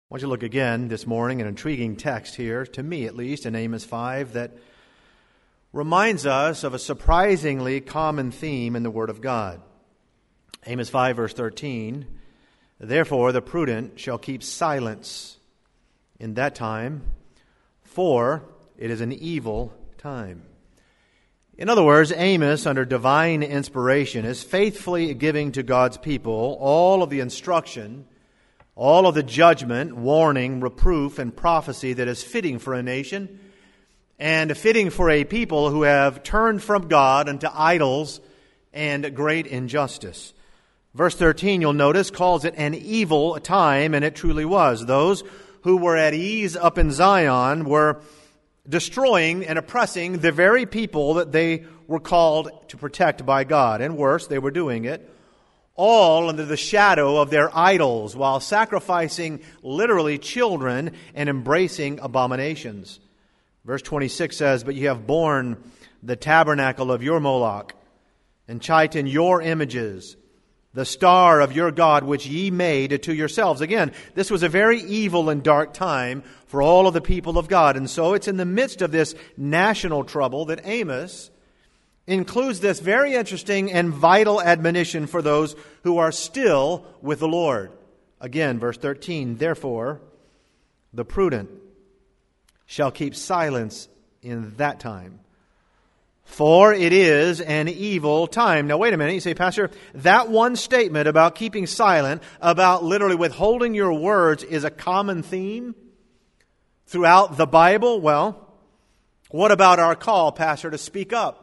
I want you to look again this morning, an intriguing text here, to me at least, in Amos 5, that reminds us of a surprisingly common theme in the Word of God. Amos 5, verse 13, "Therefore the prudent shall keep silence in that time, for it is an evil time." In other words, Amos, under divine inspiration, is faithfully giving to God's people all of the instruction, all of the judgment, warning, reproof, and prophecy that is fitting for a nation and fitting for a people who have turned from God unto idols and great injustice. Verse 13, you'll notice, calls it an evil time, and it truly was. Those who were at ease up in Zion were destroying and oppressing the very people that they were called to protect by God. And worse, they were doing it all under the shadow of their idols, while sacrificing literally children and embracing abominations. Verse 26 says, "But ye have borne the tabernacle of your Moloch, and Chiton your images, the star of your God which ye made to yourselves." Again, this was a very evil and dark time for all of the people of God. And so it's in the midst of this national trouble that Amos includes this very interesting and vital admonition for those who are still with the Lord. Again, verse 13, "Therefore the prudent shall keep silence in that time, for it is an evil time." Now wait a minute, you say, "Pastor, that one statement about keeping silent, about literally withholding your words, is a common theme throughout the Bible." Well, what about our call, Pastor, to speak up?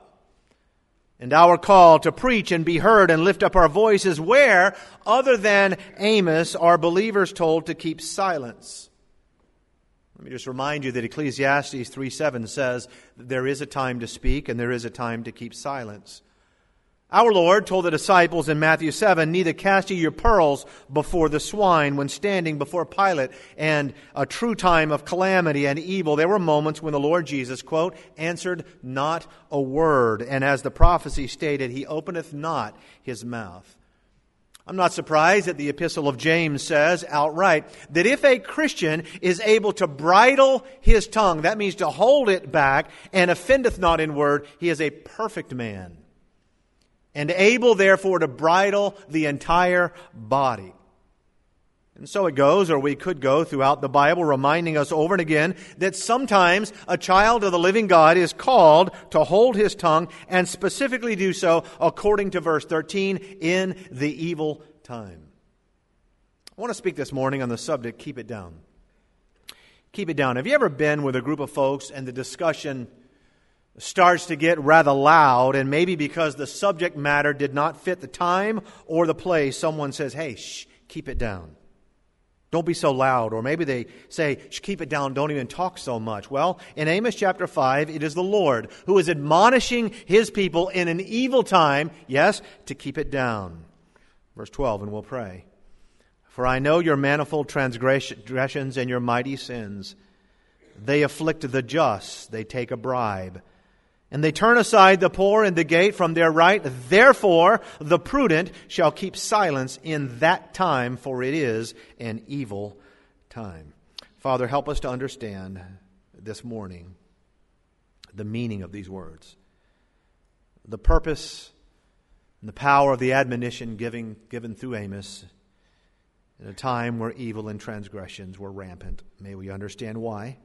And our call to preach and be heard and lift up our voices, where, other than Amos, are believers told to keep silence? Let me just remind you that Ecclesiastes 3:7 says that there is a time to speak and there is a time to keep silence. Our Lord told the disciples in Matthew 7, "Neither cast ye your pearls before the swine," when standing before Pilate and a true time of calamity and evil. There were moments when the Lord Jesus, quote, "answered not a word, and as the prophecy stated, he openeth not his mouth." I'm not surprised that the Epistle of James says outright that if a Christian is able to bridle his tongue, that means to hold it back, and offendeth not in word, he is a perfect man, and able, therefore, to bridle the entire body. And so it goes, or we could go throughout the Bible, reminding us over and again that sometimes a child of the living God is called to hold his tongue, and specifically do so, according to verse 13, in the evil time. I want to speak this morning on the subject, keep it down. Keep it down. Have you ever been with a group of folks and the discussion starts to get rather loud, and maybe because the subject matter did not fit the time or the place, someone says, "Hey, shh, keep it down. Don't be so loud." Or maybe they say, "Shh, keep it down, don't even talk so much." Well, in Amos chapter 5, it is the Lord who is admonishing His people in an evil time, yes, to keep it down. Verse 12, and we'll pray. "For I know your manifold transgressions and your mighty sins. They afflict the just, they take a bribe. And they turn aside the poor and the gate from their right. Therefore the prudent shall keep silence in that time, for it is an evil time." Father, help us to understand this morning the meaning of these words, the purpose and the power of the admonition given through Amos in a time where evil and transgressions were rampant. May we understand why,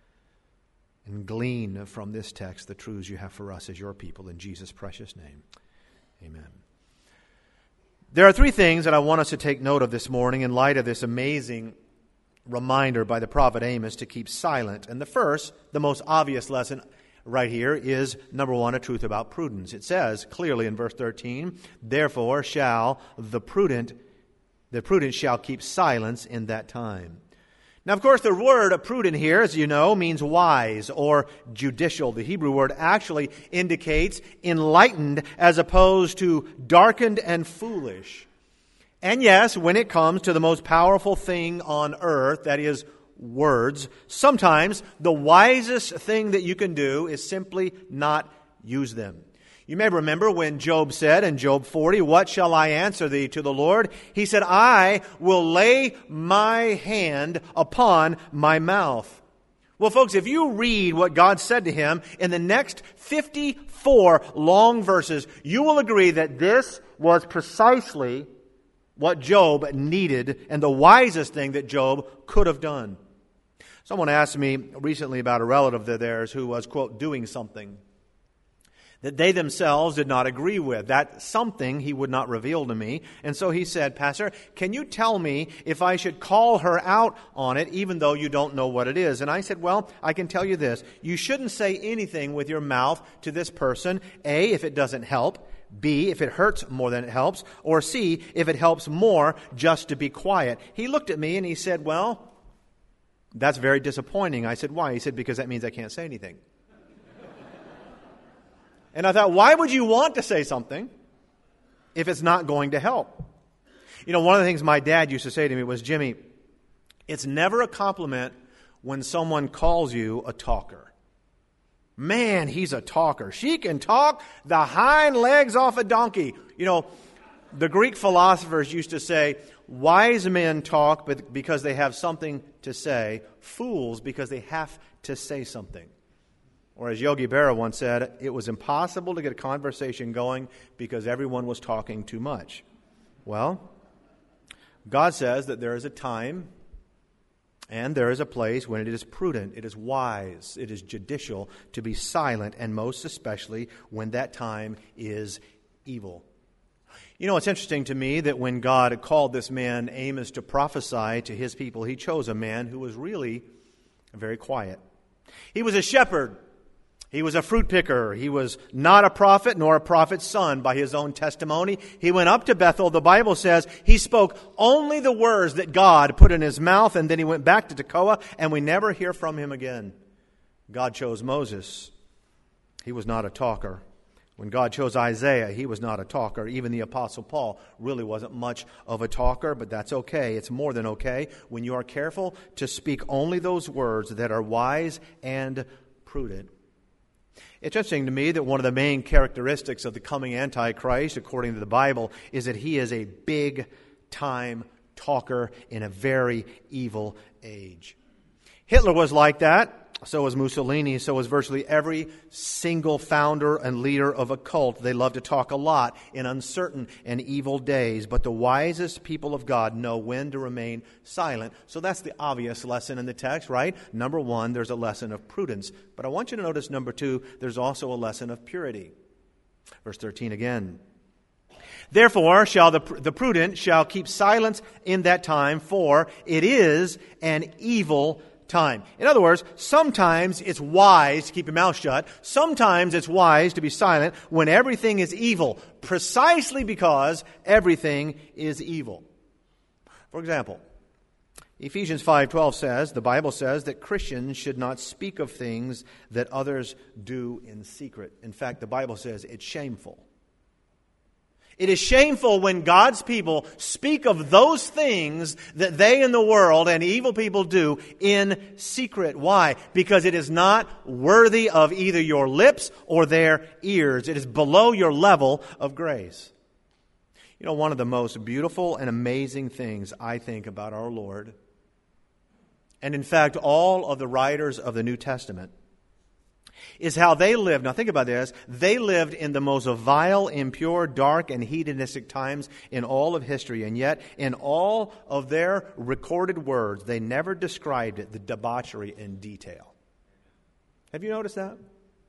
and glean from this text the truths you have for us as your people. In Jesus' precious name, amen. There are three things that I want us to take note of this morning in light of this amazing reminder by the prophet Amos to keep silent. And the first, the most obvious lesson right here is, number one, a truth about prudence. It says clearly in verse 13, "Therefore shall the prudent shall keep silence in that time." Now, of course, the word prudent here, as you know, means wise or judicial. The Hebrew word actually indicates enlightened as opposed to darkened and foolish. And yes, when it comes to the most powerful thing on earth, that is words, sometimes the wisest thing that you can do is simply not use them. You may remember when Job said in Job 40, "What shall I answer thee to the Lord?" He said, "I will lay my hand upon my mouth." Well, folks, if you read what God said to him in the next 54 long verses, you will agree that this was precisely what Job needed and the wisest thing that Job could have done. Someone asked me recently about a relative of theirs who was, quote, doing something that they themselves did not agree with. That something he would not reveal to me. And so he said, "Pastor, can you tell me if I should call her out on it even though you don't know what it is?" And I said, "Well, I can tell you this. You shouldn't say anything with your mouth to this person. A, if it doesn't help. B, if it hurts more than it helps. Or C, if it helps more just to be quiet." He looked at me and he said, "Well, that's very disappointing." I said, "Why?" He said, "Because that means I can't say anything." And I thought, why would you want to say something if it's not going to help? You know, one of the things my dad used to say to me was, "Jimmy, it's never a compliment when someone calls you a talker. Man, he's a talker. She can talk the hind legs off a donkey." You know, the Greek philosophers used to say, wise men talk because they have something to say, fools because they have to say something. Or as Yogi Berra once said, it was impossible to get a conversation going because everyone was talking too much. Well, God says that there is a time and there is a place when it is prudent, it is wise, it is judicial to be silent, and most especially when that time is evil. You know, it's interesting to me that when God called this man Amos to prophesy to his people, he chose a man who was really very quiet. He was a shepherd. He was a fruit picker. He was not a prophet nor a prophet's son by his own testimony. He went up to Bethel. The Bible says he spoke only the words that God put in his mouth, and then he went back to Tekoa, and we never hear from him again. God chose Moses. He was not a talker. When God chose Isaiah, he was not a talker. Even the Apostle Paul really wasn't much of a talker, but that's okay. It's more than okay when you are careful to speak only those words that are wise and prudent. It's interesting to me that one of the main characteristics of the coming Antichrist, according to the Bible, is that he is a big-time talker in a very evil age. Hitler was like that. So was Mussolini. So was virtually every single founder and leader of a cult. They love to talk a lot in uncertain and evil days. But the wisest people of God know when to remain silent. So that's the obvious lesson in the text, right? Number one, there's a lesson of prudence. But I want you to notice, number two, there's also a lesson of purity. Verse 13 again. "Therefore shall the prudent shall keep silence in that time, for it is an evil time." In other words, sometimes it's wise to keep your mouth shut. Sometimes it's wise to be silent when everything is evil, precisely because everything is evil. For example, Ephesians 5:12 says, the Bible says that Christians should not speak of things that others do in secret. In fact, the Bible says it's shameful. It is shameful when God's people speak of those things that they in the world and evil people do in secret. Why? Because it is not worthy of either your lips or their ears. It is below your level of grace. You know, one of the most beautiful and amazing things I think about our Lord, and in fact all of the writers of the New Testament, is how they lived. Now think about this. They lived in the most vile, impure, dark, and hedonistic times in all of history. And yet, in all of their recorded words, they never described it, the debauchery, in detail. Have you noticed that?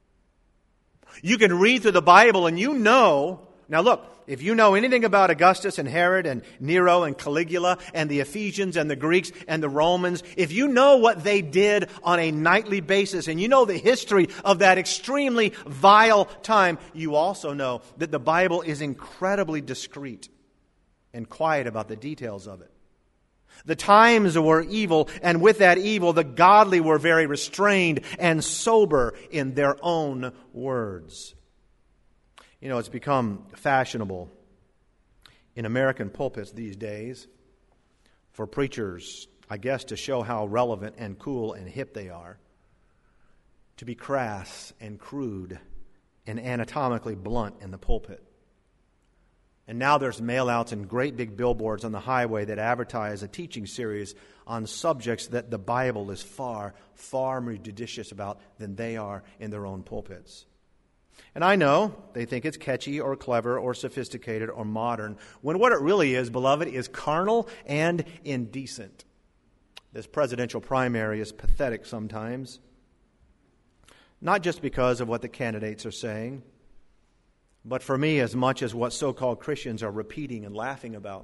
You can read through the Bible and you know. Now look, if you know anything about Augustus and Herod and Nero and Caligula and the Ephesians and the Greeks and the Romans, if you know what they did on a nightly basis and you know the history of that extremely vile time, you also know that the Bible is incredibly discreet and quiet about the details of it. The times were evil, and with that evil, the godly were very restrained and sober in their own words. You know, it's become fashionable in American pulpits these days for preachers, I guess, to show how relevant and cool and hip they are, to be crass and crude and anatomically blunt in the pulpit. And now there's mail-outs and great big billboards on the highway that advertise a teaching series on subjects that the Bible is far, far more judicious about than they are in their own pulpits. And I know they think it's catchy or clever or sophisticated or modern, when what it really is, beloved, is carnal and indecent. This presidential primary is pathetic sometimes, not just because of what the candidates are saying, but for me as much as what so-called Christians are repeating and laughing about.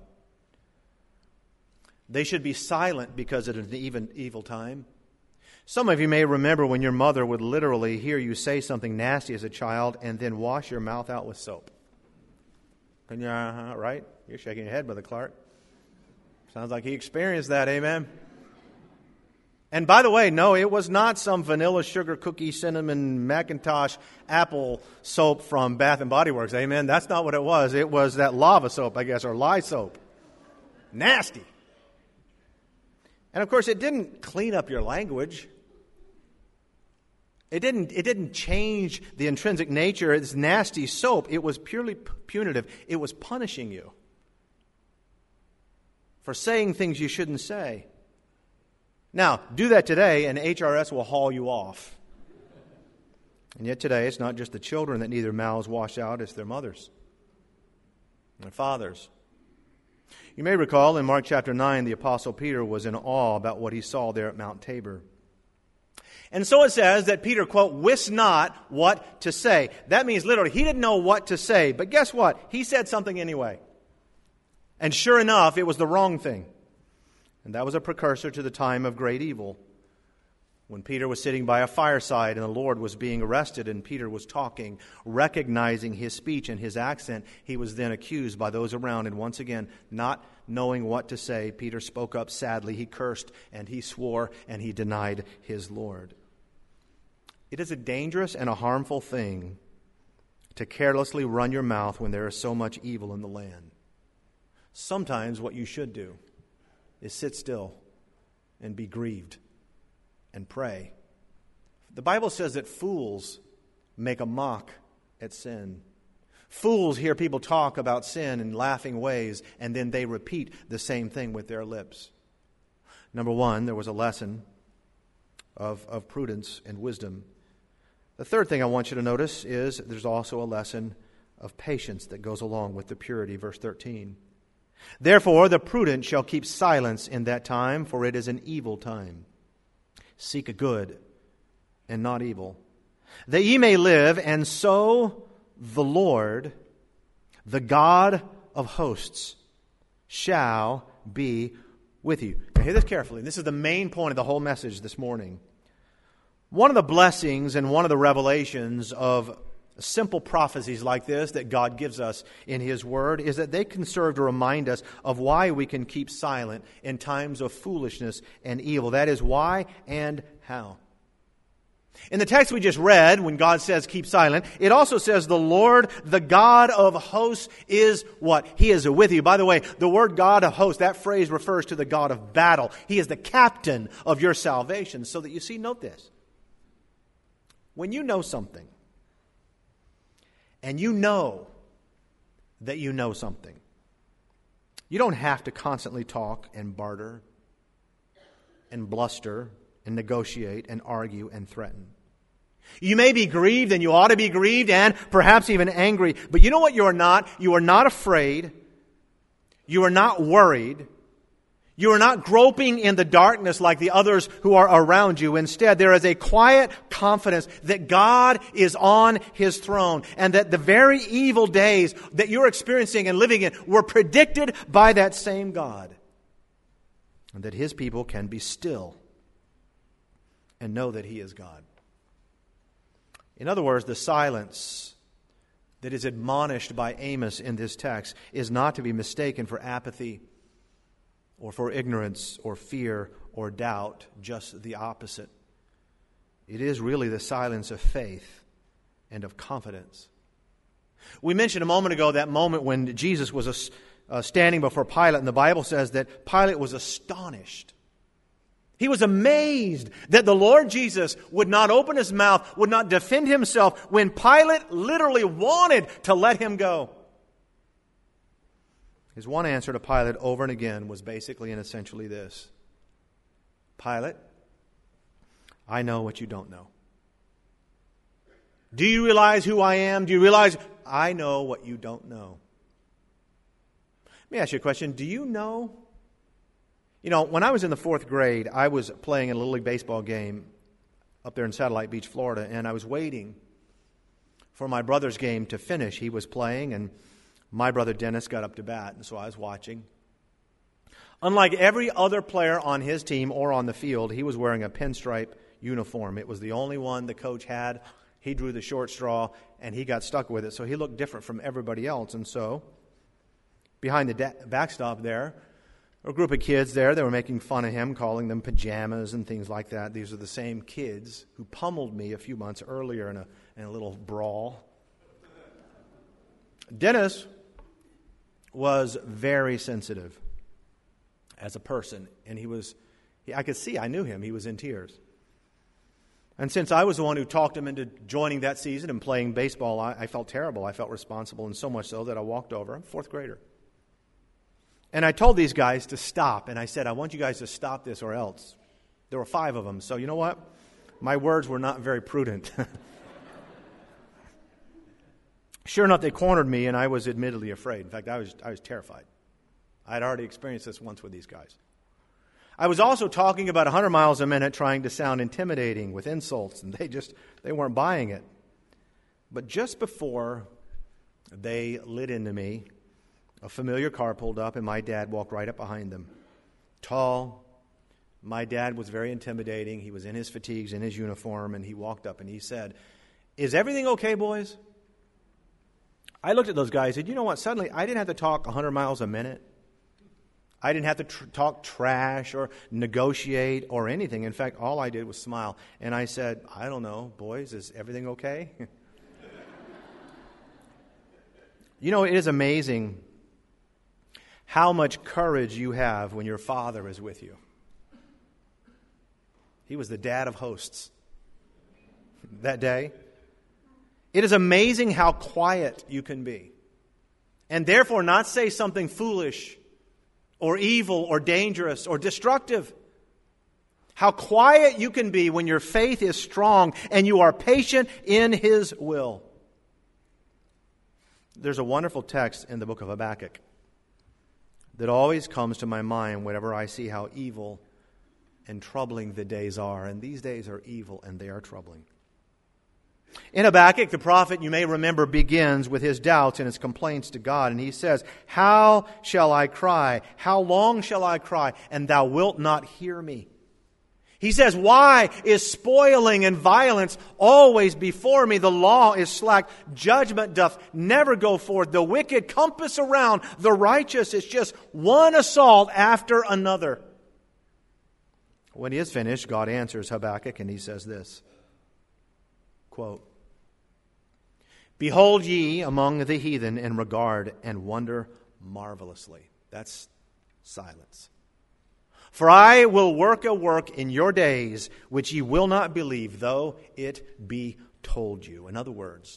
They should be silent because it is an evil time. Some of you may remember when your mother would literally hear you say something nasty as a child and then wash your mouth out with soap. And right? You're shaking your head, Brother Clark. Sounds like he experienced that, amen? And by the way, no, it was not some vanilla, sugar, cookie, cinnamon, Macintosh, apple soap from Bath and Body Works, amen? That's not what it was. It was that lava soap, I guess, or lye soap. Nasty. And of course, it didn't clean up your language. It didn't change the intrinsic nature of this nasty soap. It was purely punitive. It was punishing you for saying things you shouldn't say. Now, do that today and HRS will haul you off. And yet today, it's not just the children that need their mouths washed out, it's their mothers, their fathers. You may recall in Mark chapter 9, the Apostle Peter was in awe about what he saw there at Mount Tabor. And so it says that Peter, quote, wist not what to say. That means literally, he didn't know what to say. But guess what? He said something anyway. And sure enough, it was the wrong thing. And that was a precursor to the time of great evil. When Peter was sitting by a fireside and the Lord was being arrested and Peter was talking, recognizing his speech and his accent, he was then accused by those around. And once again, not knowing what to say, Peter spoke up sadly. He cursed and he swore and he denied his Lord. It is a dangerous and a harmful thing to carelessly run your mouth when there is so much evil in the land. Sometimes what you should do is sit still and be grieved and pray. The Bible says that fools make a mock at sin. Fools hear people talk about sin in laughing ways, and then they repeat the same thing with their lips. Number one, there was a lesson of prudence and wisdom. The third thing I want you to notice is there's also a lesson of patience that goes along with the purity. Verse 13. Therefore, the prudent shall keep silence in that time, for it is an evil time. Seek a good and not evil, that ye may live, and so the Lord, the God of hosts, shall be with you. Now hear this carefully. This is the main point of the whole message this morning. One of the blessings and one of the revelations of simple prophecies like this that God gives us in His Word is that they can serve to remind us of why we can keep silent in times of foolishness and evil. That is, why and how. In the text we just read, when God says keep silent, it also says the Lord, the God of hosts, is what? He is with you. By the way, the word God of hosts, that phrase refers to the God of battle. He is the captain of your salvation. So that you see, note this. When you know something, and you know that you know something, you don't have to constantly talk and barter and bluster and negotiate and argue and threaten. You may be grieved, and you ought to be grieved, and perhaps even angry. But you know what you are not? You are not afraid. You are not worried. You are not groping in the darkness like the others who are around you. Instead, there is a quiet confidence that God is on His throne, and that the very evil days that you're experiencing and living in were predicted by that same God. And that His people can be still and know that He is God. In other words, the silence that is admonished by Amos in this text is not to be mistaken for apathy or for ignorance or fear or doubt, just the opposite. It is really the silence of faith and of confidence. We mentioned a moment ago that moment when Jesus was standing before Pilate, and the Bible says that Pilate was astonished. He was amazed that the Lord Jesus would not open his mouth, would not defend himself when Pilate literally wanted to let him go. His one answer to Pilate over and again was basically and essentially this: Pilate, I know what you don't know. Do you realize who I am? Do you realize I know what you don't know? Let me ask you a question. Do you know? You know, when I was in the 4th grade, I was playing in a Little League baseball game up there in Satellite Beach, Florida, and I was waiting for my brother's game to finish. He was playing, and my brother Dennis got up to bat, and so I was watching. Unlike every other player on his team or on the field, he was wearing a pinstripe uniform. It was the only one the coach had. He drew the short straw, and he got stuck with it, so he looked different from everybody else. And so, behind the backstop there, a group of kids there, they were making fun of him, calling them pajamas and things like that. These are the same kids who pummeled me a few months earlier in a little brawl. Dennis was very sensitive as a person, and I could see, I knew him, he was in tears. And since I was the one who talked him into joining that season and playing baseball, I felt terrible. I felt responsible, and so much so that I walked over. I'm a 4th grader. And I told these guys to stop, and I said, I want you guys to stop this or else. There were 5 of them, so you know what? My words were not very prudent. Sure enough, they cornered me, and I was admittedly afraid. In fact, I was terrified. I had already experienced this once with these guys. I was also talking about 100 miles a minute, trying to sound intimidating with insults, and they weren't buying it. But just before they lit into me, a familiar car pulled up, and my dad walked right up behind them. Tall. My dad was very intimidating. He was in his fatigues, in his uniform, and he walked up and he said, "Is everything okay, boys?" I looked at those guys and said, you know what? Suddenly, I didn't have to talk 100 miles a minute. I didn't have to talk trash or negotiate or anything. In fact, all I did was smile. And I said, I don't know, boys, is everything okay? You know, it is amazing how much courage you have when your father is with you. He was the dad of hosts that day. It is amazing how quiet you can be, and therefore not say something foolish or evil or dangerous or destructive. How quiet you can be when your faith is strong and you are patient in His will. There's a wonderful text in the book of Habakkuk that always comes to my mind whenever I see how evil and troubling the days are. And these days are evil and they are troubling. In Habakkuk, the prophet, you may remember, begins with his doubts and his complaints to God. And he says, how shall I cry? How long shall I cry? And thou wilt not hear me. He says, why is spoiling and violence always before me? The law is slack. Judgment doth never go forth. The wicked compass around the righteous. It's just one assault after another. When he is finished, God answers Habakkuk and he says this, quote, behold ye among the heathen and regard and wonder marvelously. That's silence. For I will work a work in your days which ye will not believe, though it be told you. In other words,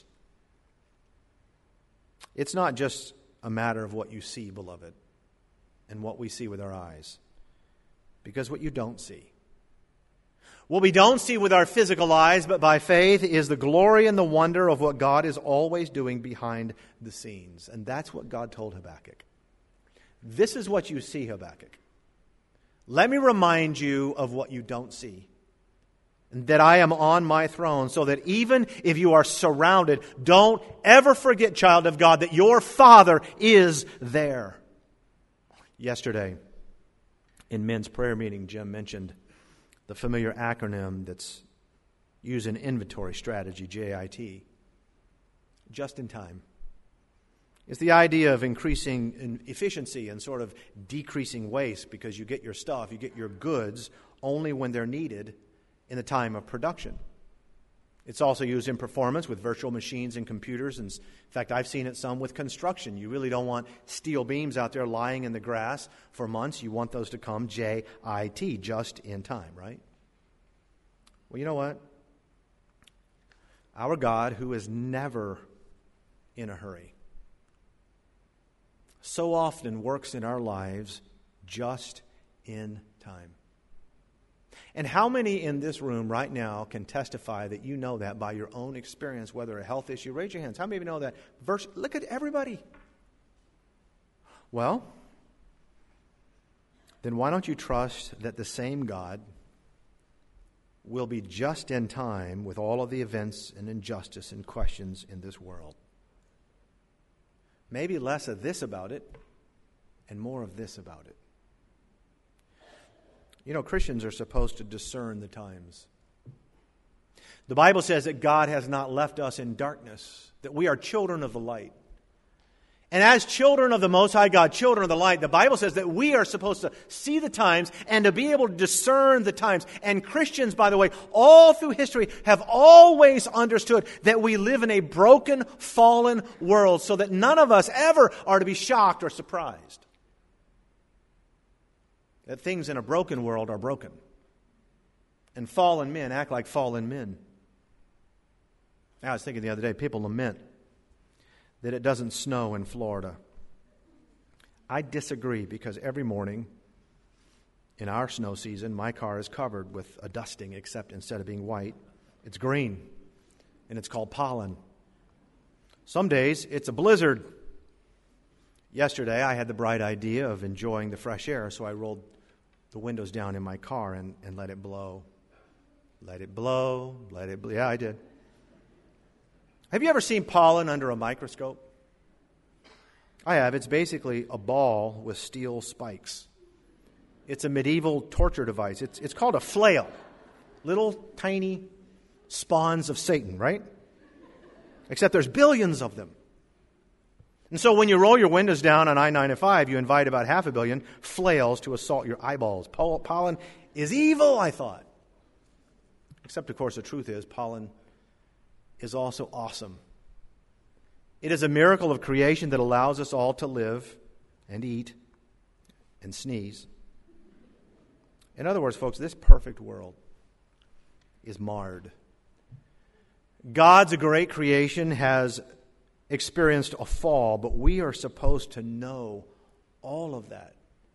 it's not just a matter of what you see, beloved, and what we see with our eyes. Because what you don't see, what we don't see with our physical eyes, but by faith, is the glory and the wonder of what God is always doing behind the scenes. And that's what God told Habakkuk. This is what you see, Habakkuk. Let me remind you of what you don't see. That I am on my throne, so that even if you are surrounded, don't ever forget, child of God, that your Father is there. Yesterday, in men's prayer meeting, Jim mentioned the familiar acronym that's used in inventory strategy, JIT. Just in time. It's the idea of increasing efficiency and sort of decreasing waste, because you get your stuff, you get your goods only when they're needed in the time of production. It's also used in performance with virtual machines and computers. In fact, I've seen it some with construction. You really don't want steel beams out there lying in the grass for months. You want those to come JIT, just in time, right? Well, you know what? Our God, who is never in a hurry, so often works in our lives just in time. And how many in this room right now can testify that you know that by your own experience, whether a health issue? Raise your hands. How many of you know that? Look at everybody. Well, then why don't you trust that the same God will be just in time with all of the events and injustice and questions in this world? Maybe less of this about it and more of this about it. You know, Christians are supposed to discern the times. The Bible says that God has not left us in darkness, that we are children of the light. And as children of the Most High God, children of the light, the Bible says that we are supposed to see the times and to be able to discern the times. And Christians, by the way, all through history have always understood that we live in a broken, fallen world, so that none of us ever are to be shocked or surprised that things in a broken world are broken. And fallen men act like fallen men. I was thinking the other day, people lament that it doesn't snow in Florida. I disagree, because every morning in our snow season, my car is covered with a dusting, except instead of being white, it's green, and it's called pollen. Some days it's a blizzard. Yesterday I had the bright idea of enjoying the fresh air, so I rolled the windows down in my car and let it blow. Let it blow, let it blow. Yeah, I did. Have you ever seen pollen under a microscope? I have. It's basically a ball with steel spikes. It's a medieval torture device. It's called a flail. Little tiny spawns of Satan, right? Except there's billions of them. And so when you roll your windows down on I-95, you invite about 500 million flails to assault your eyeballs. Pollen is evil, I thought. Except, of course, the truth is pollen is also awesome. It is a miracle of creation that allows us all to live and eat and sneeze. In other words, folks, this perfect world is marred. God's great creation has experienced a fall, but we are supposed to know all of that.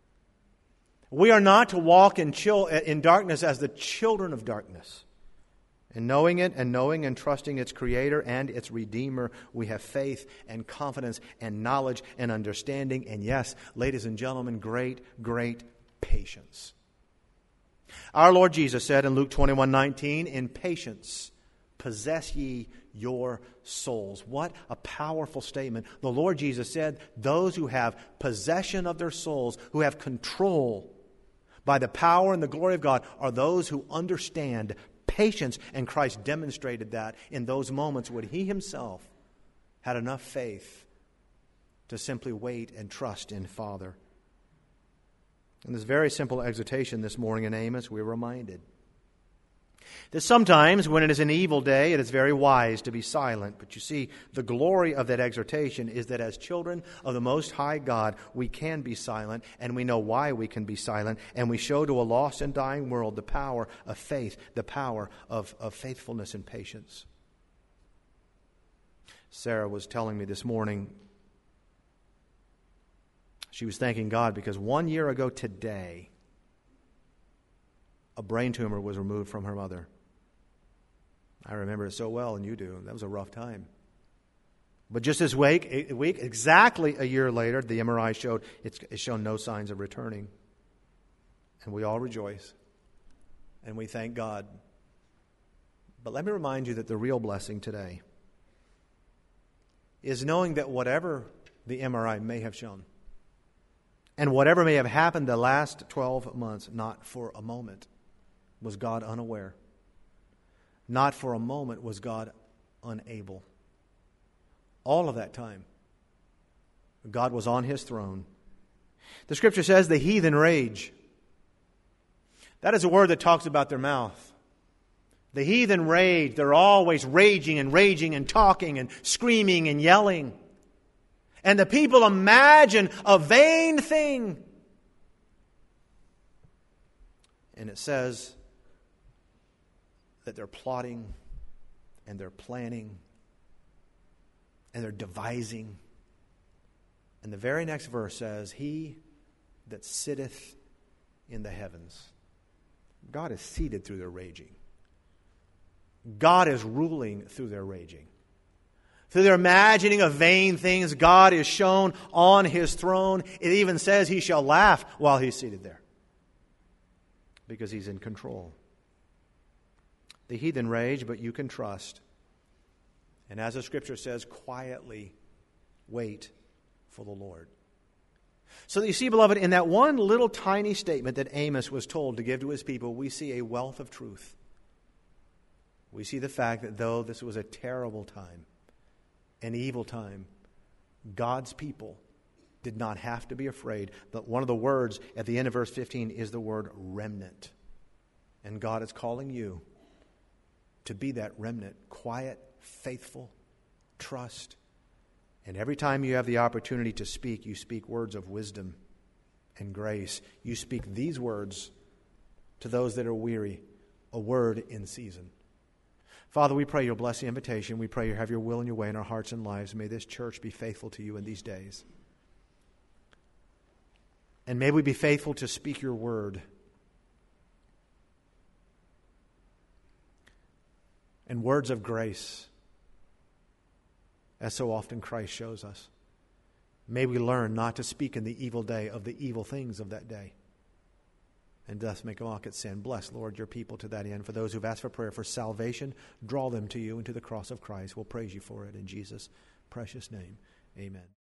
We are not to walk in darkness as the children of darkness. In knowing it and knowing and trusting its Creator and its Redeemer, we have faith and confidence and knowledge and understanding, and yes, ladies and gentlemen, great, great patience. Our Lord Jesus said in Luke 21:19, "In patience possess ye your souls." What a powerful statement. The Lord Jesus said, those who have possession of their souls, who have control by the power and the glory of God, are those who understand patience, and Christ demonstrated that in those moments when He Himself had enough faith to simply wait and trust in Father. In this very simple exhortation this morning in Amos, we're reminded that sometimes when it is an evil day, it is very wise to be silent. But you see, the glory of that exhortation is that as children of the Most High God, we can be silent, and we know why we can be silent, and we show to a lost and dying world the power of faith, the power of faithfulness and patience. Sarah was telling me this morning, she was thanking God because 1 year ago today, a brain tumor was removed from her mother. I remember it so well, and you do. That was a rough time. But just this week, exactly a year later, the MRI showed it's shown no signs of returning. And we all rejoice, and we thank God. But let me remind you that the real blessing today is knowing that whatever the MRI may have shown, and whatever may have happened the last 12 months, not for a moment was God unaware. Not for a moment was God unable. All of that time, God was on His throne. The Scripture says the heathen rage. That is a word that talks about their mouth. The heathen rage. They're always raging and talking and screaming and yelling. And the people imagine a vain thing. And it says that they're plotting and they're planning and they're devising. And the very next verse says, He that sitteth in the heavens. God is seated through their raging. God is ruling through their raging. Through their imagining of vain things, God is shown on His throne. It even says He shall laugh while He's seated there, because He's in control. The heathen rage, but you can trust. And as the Scripture says, quietly wait for the Lord. So that you see, beloved, in that one little tiny statement that Amos was told to give to his people, we see a wealth of truth. We see the fact that though this was a terrible time, an evil time, God's people did not have to be afraid. But one of the words at the end of verse 15 is the word remnant. And God is calling you to be that remnant, quiet, faithful, trust. And every time you have the opportunity to speak, you speak words of wisdom and grace. You speak these words to those that are weary, a word in season. Father, we pray You'll bless the invitation. We pray You have Your will and Your way in our hearts and lives. May this church be faithful to You in these days. And may we be faithful to speak Your word. And words of grace, as so often Christ shows us. May we learn not to speak in the evil day of the evil things of that day, and thus make a mock at sin. Bless, Lord, Your people to that end. For those who've asked for prayer for salvation, draw them to You and to the cross of Christ. We'll praise You for it in Jesus' precious name. Amen.